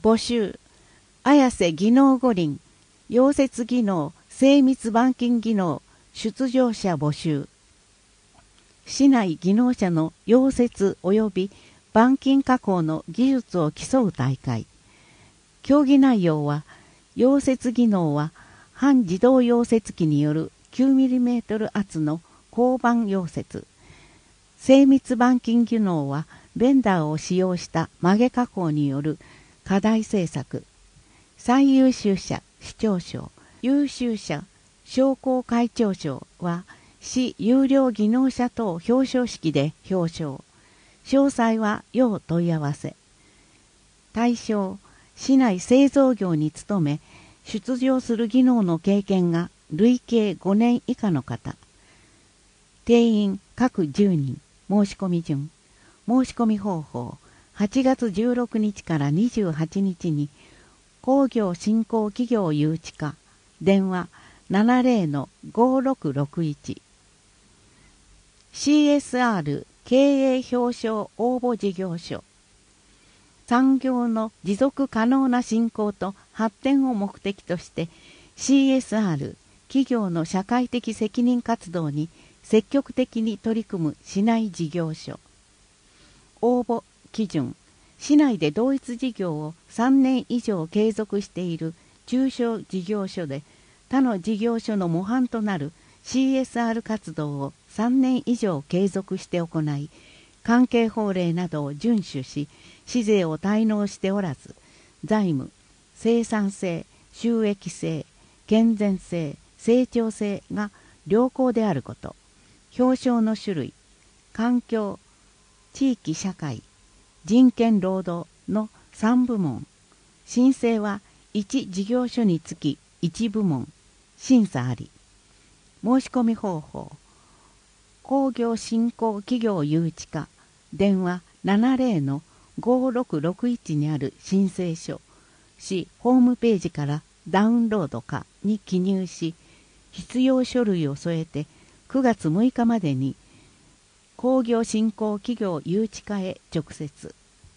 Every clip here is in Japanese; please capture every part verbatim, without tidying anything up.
募集。綾瀬技能五輪、溶接技能、精密板金技能、出場者募集。市内技能者の溶接及び板金加工の技術を競う大会。競技内容は、溶接技能は半自動溶接機による きゅうミリメートル 圧の鋼板溶接。精密板金技能はベンダーを使用した曲げ加工による課題制作。最優秀者市長賞、優秀者商工会長賞は市有料技能者等表彰式で表彰。詳細は要問い合わせ。対象、市内製造業に勤め、出場する技能の経験が累計ごねん以下の方。定員各じゅうにん。申し込み順。申し込み方法。はちがつじゅうろくにちからにじゅうはちにちに工業振興企業誘致課。電話 ななゼロのごろくろくいち。シーエスアール 経営表彰応募事業所。産業の持続可能な振興と発展を目的として シーエスアール 企業の社会的責任活動に積極的に取り組む市内事業所。応募基準。市内で同一事業をさんねん以上継続している中小事業所で他の事業所の模範となる シーエスアール 活動をさんねん以上継続して行い、関係法令などを遵守し、市税を滞納しておらず、財務、生産性、収益性、健全性、成長性が良好であること。表彰の種類、環境、地域社会、人権労働のさんぶもん。申請はいち事業所につきいち部門。審査あり。申し込み方法。工業振興企業誘致課。電話 ななゼロのごろくろくいち にある申請書。市ホームページからダウンロードかに記入し、必要書類を添えてくがつむいかまでに工業振興企業誘致課へ直接。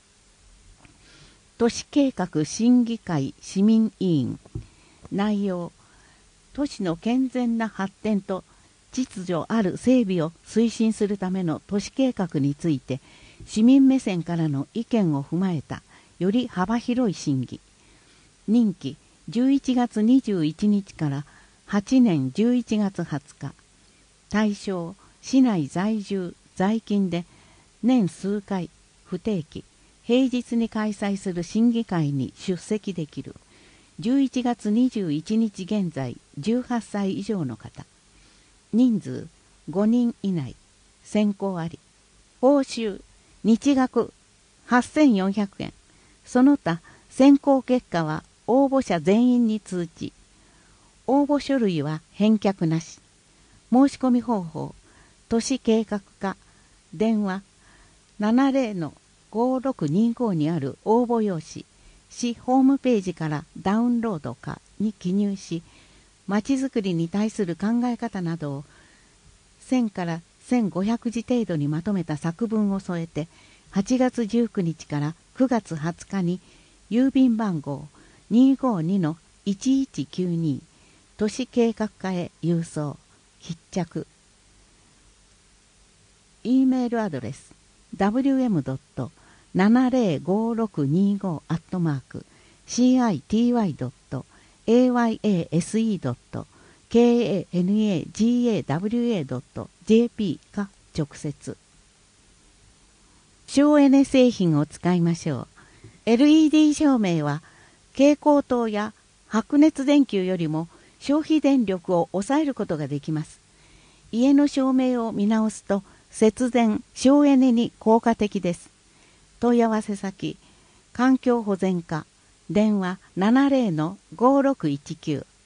都市計画審議会市民委員。内容、都市の健全な発展と秩序ある整備を推進するための都市計画について市民目線からの意見を踏まえたより幅広い審議。任期じゅういちがつにじゅういちにちからはちねんじゅういちがつはつか。対象、市内在住在勤で年数回不定期平日に開催する審議会に出席できる。じゅういちがつにじゅういちにち現在じゅうはっさい以上の方。人数ごにん以内。選考あり。報酬日額はっせんよんひゃくえん。その他選考結果は応募者全員に通知。応募書類は返却なし。申し込み方法。都市計画課。電話 ななゼロのごろくにご にある応募用紙。市ホームページからダウンロードかに記入し、まちづくりに対する考え方などをせんからせんごひゃくじ程度にまとめた作文を添えて、はちがつじゅうくにちからくがつはつかに郵便番号 にごにのいちいちきゅうに 都市計画課へ郵送。必着。E メールアドレス ダブリューエムドットななゼロごろくにご アットマーク シーアイティーワイドットエーワイエーエスイードットケーエーエヌエージーエーダブリューエードットジェーピー か直接。省エネ製品を使いましょう。エルイーディー 照明は蛍光灯や白熱電球よりも消費電力を抑えることができます。家の照明を見直すと節電・省エネに効果的です。問い合わせ先、環境保全課。電話 ななゼロのごろくいちきゅう。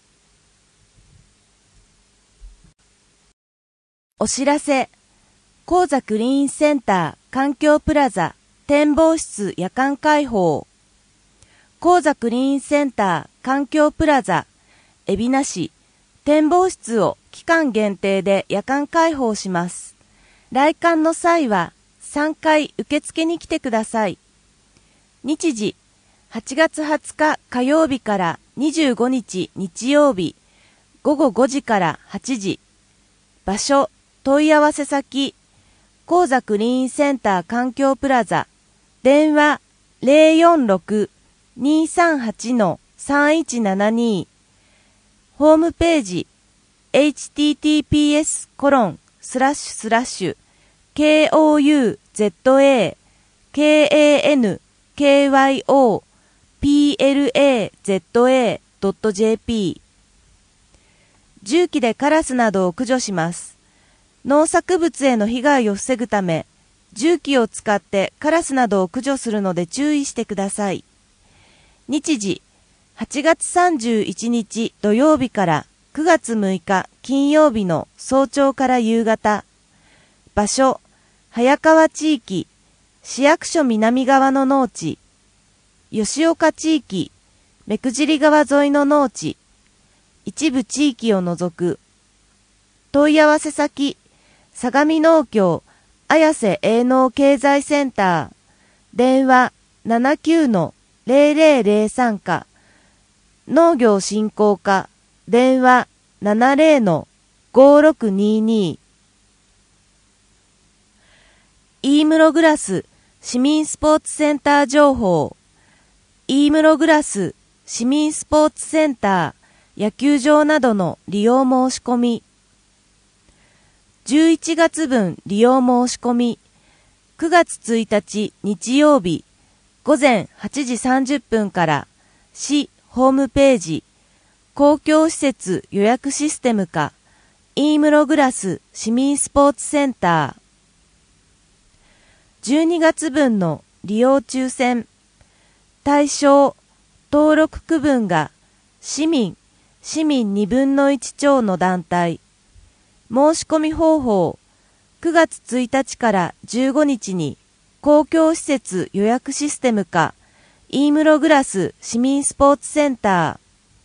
お知らせ。高座クリーンセンター環境プラザ展望室夜間開放。高座クリーンセンター環境プラザ海老名市展望室を期間限定で夜間開放します。来館の際はさんかい受付に来てください。日時はちがつはつか火曜日からにじゅうごにち日曜日ごごごじからはちじ。場所、問い合わせ先、高座クリーンセンター環境プラザ。電話 ゼロよんろく にーさんはち さんいちななに。ホームページ エイチティーティーピーエスコロンスラッシュスラッシュ ケーオーユーゼットエーケーエーエヌケーワイオーピーエルエーゼットエードットジェーピー。 重機でカラスなどを駆除します。農作物への被害を防ぐため、重機を使ってカラスなどを駆除するので注意してください。日時、はちがつさんじゅういちにち土曜日からくがつむいか金曜日の早朝から夕方。場所、早川地域、市役所南側の農地。吉岡地域、目久尻川沿いの農地。一部地域を除く。問い合わせ先、相模農協綾瀬営農経済センター。電話 ななきゅうのゼロゼロゼロさん か。農業振興課。電話 ななゼロのごろくにに。飯室グラス市民スポーツセンター情報。飯室グラス市民スポーツセンター野球場などの利用申し込み。じゅういちがつぶん利用申し込み。くがつついたち日曜日ごぜんはちじさんじゅっぷんから市ホームページ公共施設予約システムか飯室グラス市民スポーツセンター。じゅうにがつぶんの利用抽選。対象登録区分が市民市民にぶんのいち超の団体。申し込み方法くがつついたちからじゅうごにちに公共施設予約システムか飯室グラス市民スポーツセンター。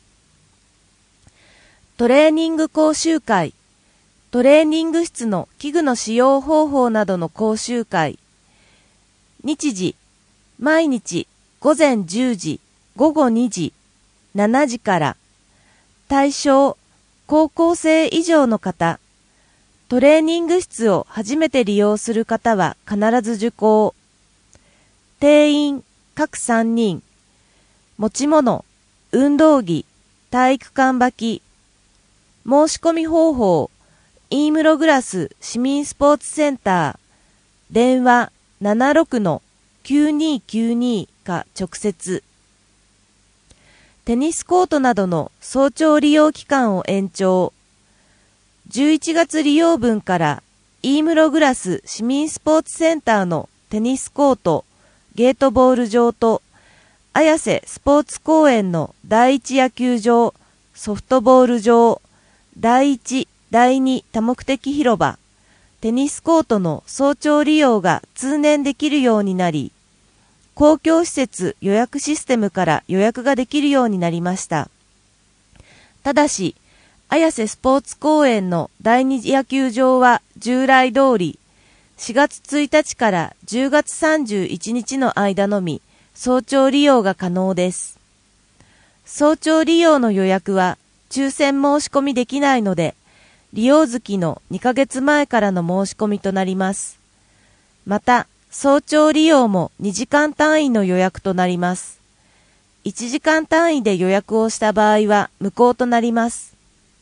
トレーニング講習会。トレーニング室の器具の使用方法などの講習会。日時毎日ごぜんじゅうじごごにじしちじから。対象高校生以上の方。トレーニング室を初めて利用する方は必ず受講。定員各さんにん。持ち物運動着体育館履き。申し込み方法飯室グラス市民スポーツセンター。電話 ななろくのきゅうにきゅうに か直接。テニスコートなどの早朝利用期間を延長。じゅういちがつ利用分から飯室グラス市民スポーツセンターのテニスコート、ゲートボール場と綾瀬スポーツ公園のだいいち野球場、ソフトボール場、だいいち、だいに多目的広場、テニスコートの早朝利用が通年できるようになり、公共施設予約システムから予約ができるようになりました。ただし、綾瀬スポーツ公園のだいに野球場は従来通り、しがつついたちからじゅうがつさんじゅういちにちの間のみ、早朝利用が可能です。早朝利用の予約は抽選申し込みできないので、利用月のにかげつまえからの申し込みとなります。また、早朝利用もにじかん単位の予約となります。いちじかん単位で予約をした場合は無効となります。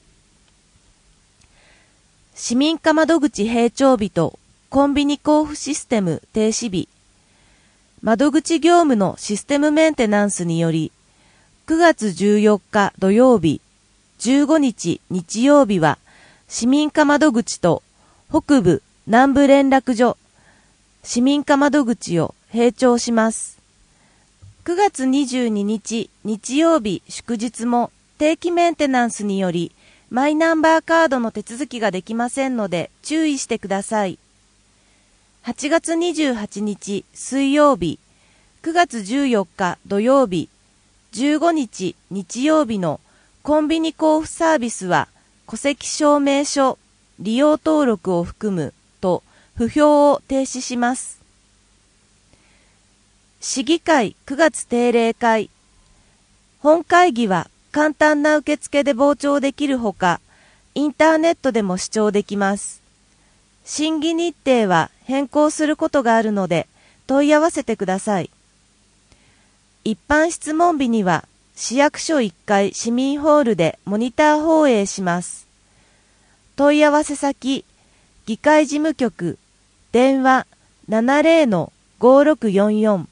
市民課窓口閉庁日とコンビニ交付システム停止日。窓口業務のシステムメンテナンスにより、くがつじゅうよっか土曜日、じゅうごにち日曜日は市民課窓口と北部南部連絡所、市民課窓口を閉庁します。くがつにじゅうににち日曜日祝日も定期メンテナンスによりマイナンバーカードの手続きができませんので注意してください。はちがつにじゅうはちにち水曜日、くがつじゅうよっか土曜日、じゅうごにち日曜日のコンビニ交付サービスは戸籍証明書、利用登録を含むと不評を停止します。 市議会くがつ定例会。本会議は簡単な受付で傍聴できるほか、インターネットでも視聴できます。審議日程は変更することがあるので問い合わせてください。一般質問日には市役所いっかい市民ホールでモニター放映します。問い合わせ先、議会事務局、電話 ななゼロのごろくよんよん。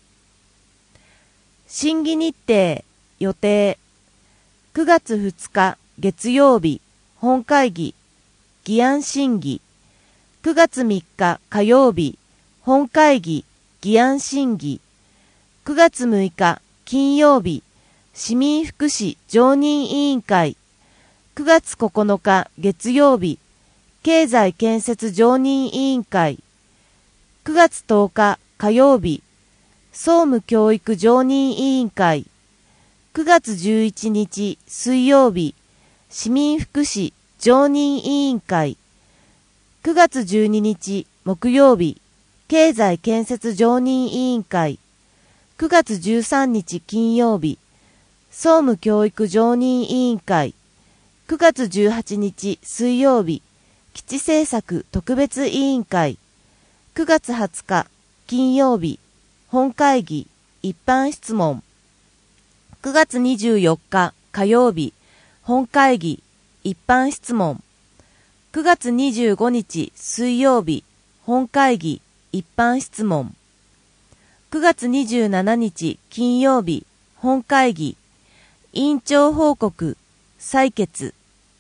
審議日程、予定。くがつふつか月曜日、本会議、議案審議。くがつみっか火曜日、本会議、議案審議。くがつむいか金曜日、市民福祉常任委員会。くがつここのか月曜日、経済建設常任委員会。くがつとおか火曜日、総務教育常任委員会。くがつじゅういちにち水曜日、市民福祉常任委員会。くがつじゅうににち木曜日、経済建設常任委員会。くがつじゅうさんにち金曜日、総務教育常任委員会。くがつじゅうはちにち水曜日、基地政策特別委員会。くがつはつか金曜日、本会議一般質問。くがつにじゅうよっか火曜日、本会議一般質問。くがつにじゅうごにち水曜日、本会議一般質問。くがつにじゅうしちにち金曜日、本会議委員長報告採決。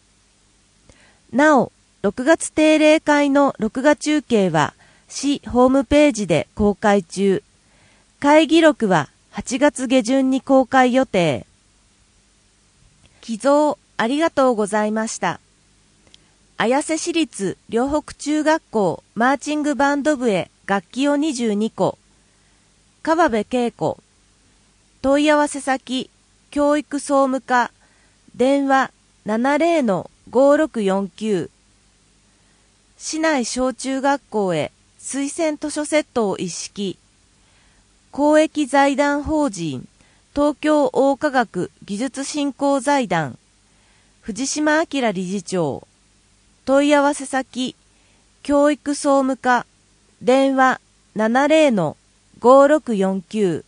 なお、ろくがつ定例会の録画中継は市ホームページで公開中。会議録ははちがつげじゅんに公開予定。寄贈ありがとうございました。綾瀬市立両北中学校マーチングバンド部へ楽器をにじゅうにこ。川辺恵子。問い合わせ先、教育総務課、電話 ななゼロのごろくよんきゅう。市内小中学校へ推薦図書セットを一式。公益財団法人東京桜花学技術振興財団藤島明理事長。問い合わせ先、教育総務課、電話 ななゼロのごろくよんきゅう。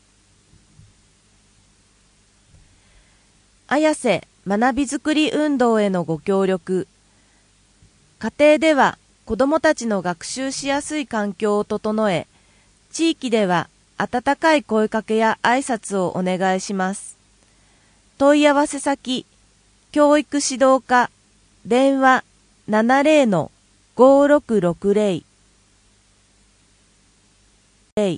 綾瀬学びづくり運動へのご協力。家庭では子どもたちの学習しやすい環境を整え、地域では温かい声かけや挨拶をお願いします。問い合わせ先、教育指導課、電話 ななゼロのごろくろくゼロ。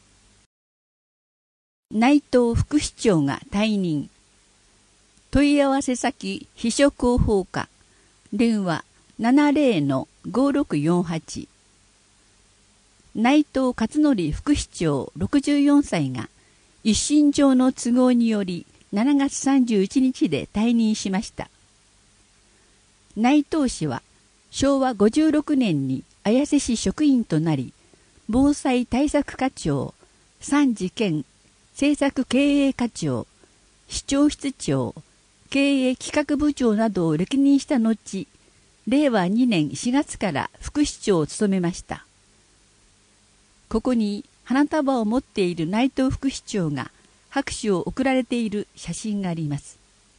内藤副市長が退任。問い合わせ先秘書広報課、電話 ななゼロのごろくよんはち。内藤勝則副市長ろくじゅうよんさいが一身上の都合によりしちがつさんじゅういちにちで退任しました。内藤氏はしょうわごじゅうろくねんに綾瀬市職員となり、防災対策課長、参事兼政策経営課長、市長室長、経営企画部長などを歴任した後、れいわにねんしがつから副市長を務めました。ここに花束を持っている内藤副市長が拍手を送られている写真があります。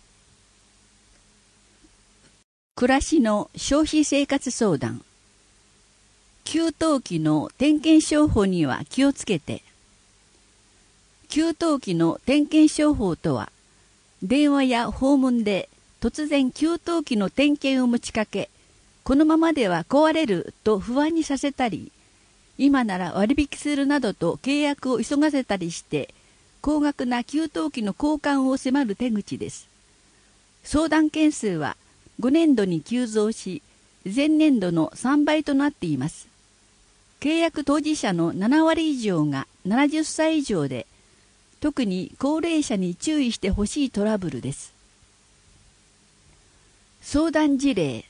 暮らしの消費生活相談。給湯器の点検商法には気をつけて。給湯器の点検商法とは、電話や訪問で突然給湯器の点検を持ちかけ、このままでは壊れると不安にさせたり、今なら割引するなどと契約を急がせたりして、高額な給湯器の交換を迫る手口です。相談件数はごねんどに急増し、前年度のさんばいとなっています。契約当事者のななわり以上がななじゅっさい以上で、特に高齢者に注意してほしいトラブルです。相談事例。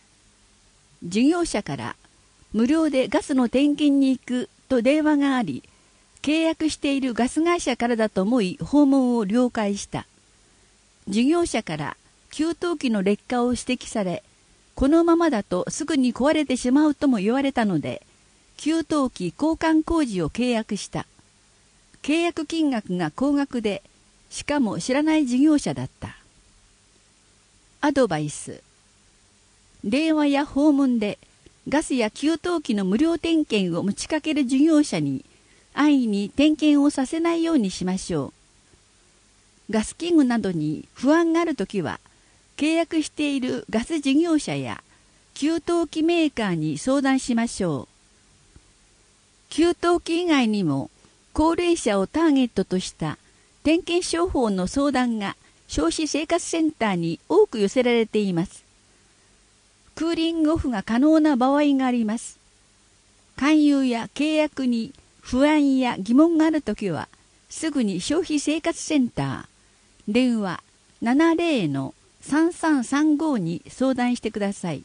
事業者から無料でガスの点検に行くと電話があり、 契約しているガス会社からだと思い訪問を了解した。事業者から給湯器の劣化を指摘され、このままだとすぐに壊れてしまうとも言われたので、給湯器交換工事を契約した。契約金額が高額で、しかも知らない事業者だった。アドバイス。電話や訪問でガスや給湯器の無料点検を持ちかける事業者に安易に点検をさせないようにしましょう。ガス器具などに不安があるときは、契約しているガス事業者や給湯器メーカーに相談しましょう。給湯器以外にも高齢者をターゲットとした点検商法の相談が消費生活センターに多く寄せられています。クーリングオフが可能な場合があります。勧誘や契約に不安や疑問があるときは、すぐに消費生活センター、電話 ななぜろ のさんさんさんご に相談してください。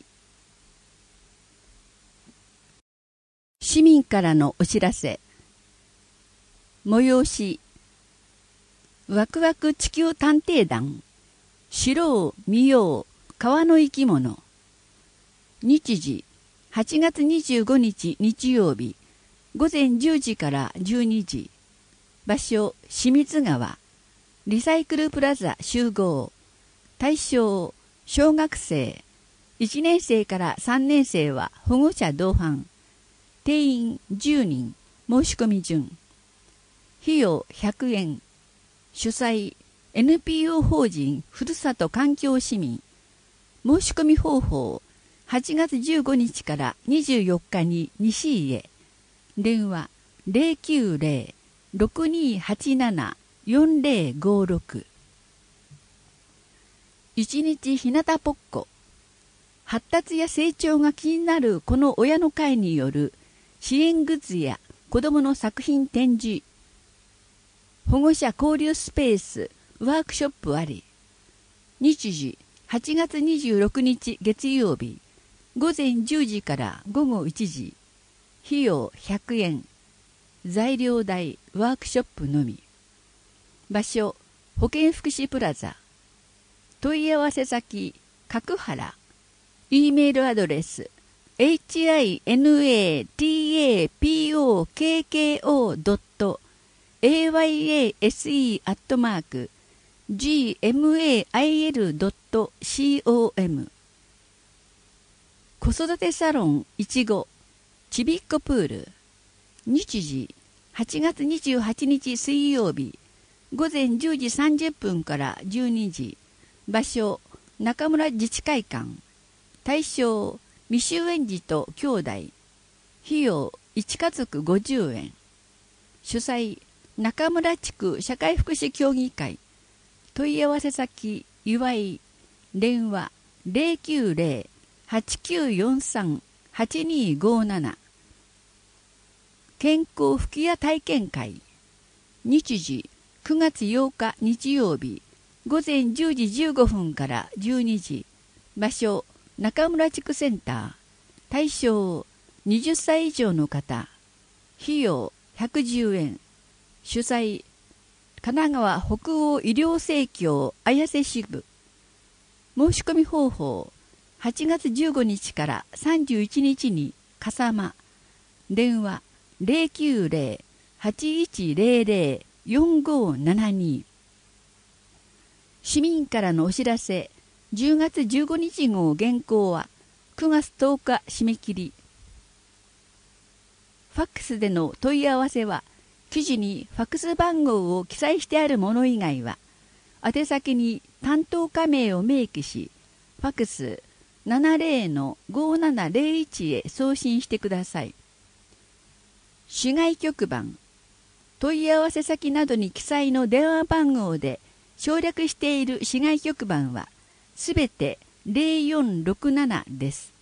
市民からのお知らせ。催し。ワクワク地球探偵団。知ろう、見よう、川の生き物。日時、はちがつにじゅうごにち日曜日、ごぜんじゅうじからじゅうにじ。場所、清水川。リサイクルプラザ集合。対象、小学生。いちねんせいからさんねんせいは保護者同伴。定員じゅうにん。申し込み順。費用ひゃくえん。主催、エヌピーオー 法人ふるさと環境市民。申し込み方法、はちがつじゅうごにちからにじゅうよっかに西井へ。電話 ゼロきゅうゼロ ろくにーはちなな よんゼロごろく。一日ひなたぽっこ。発達や成長が気になるこの親の会による支援グッズや子どもの作品展示。保護者交流スペースワークショップあり。日時はちがつにじゅうろくにち月曜日。ごぜんじゅうじからごごいちじ。費用ひゃくえん。材料代ワークショップのみ。場所、保健福祉プラザ。問い合わせ先、角原。E メールアドレス、エイチアイエヌエーティーエーピーオーケーケーオードットエーワイエーエスイー アットマーク ジーエムエーアイエルドットコム。子育てサロンいちごちびっこプール。日時はちがつにじゅうはちにち水曜日、ごぜんじゅうじさんじゅっぷんからじゅうにじ。場所、中村自治会館。対象、未就園児と兄弟。費用いちかぞくごじゅうえん。主催、中村地区社会福祉協議会。問い合わせ先、岩井。電話ゼロきゅうゼロ はちきゅうよんさん はちにーごなな。健康吹き矢体験会。日時くがつようか日曜日、ごぜんじゅうじじゅうごふんからじゅうにじ。場所、中村地区センター。対象、はたち以上の方。費用ひゃくじゅうえん。主催、神奈川北欧医療生協綾瀬支部。申し込み方法、はちがつじゅうごにちからさんじゅういちにちに笠間。電話ゼロきゅうゼロ はちいちゼロゼロ よんごななに。市民からのお知らせ。じゅうがつじゅうごにち号原稿はくがつとおか締め切り。ファックスでの問い合わせは、記事にファックス番号を記載してあるもの以外は、宛先に担当課名を明記し、ファックス ななぜろ のごななゼロいち へ送信してください。市外局番、問い合わせ先などに記載の電話番号で省略している市外局番は、すべてゼロよんろくななです。